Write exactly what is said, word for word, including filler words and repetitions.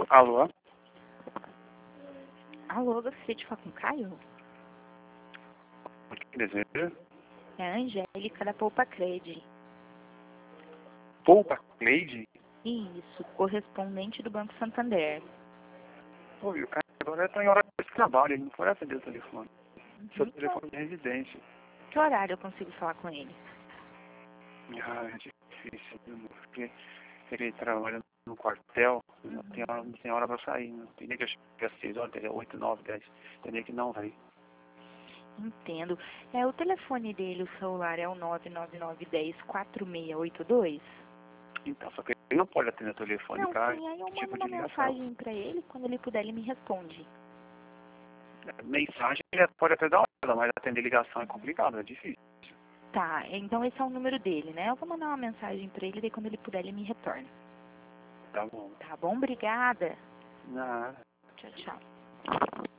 Alô? Alô, gostaria de falar com o Caio? O que deseja? É a Angélica da Poupa Cred. Poupa Cleide? Isso, correspondente do Banco Santander. Oi, o cara agora está em hora de trabalho, ele não pode atender o telefone. Seu Uhum. telefone é residente. Que horário eu consigo falar com ele? Ah, é difícil, viu, amor? Porque ele trabalha no quartel, não Uhum. tem hora, não tem hora pra sair. Não tem nem que eu chegue às seis horas, teria oito, nove, dez. Tem nem que não vai. Entendo. É, o telefone dele, o celular, é o nove nove nove um zero quatro seis oito dois? Então, só que ele não pode atender o telefone Não, pra sim, aí eu esse mando tipo uma de ligação. mensagem pra ele, quando ele puder ele me responde. Mensagem ele pode até dar uma olhada, mas atender ligação é complicado, é difícil. Tá, então esse é o número dele, né? Eu vou mandar uma mensagem pra ele, daí quando ele puder ele me retorna. Tá bom. Tá bom? Obrigada. Nada. Tchau, tchau.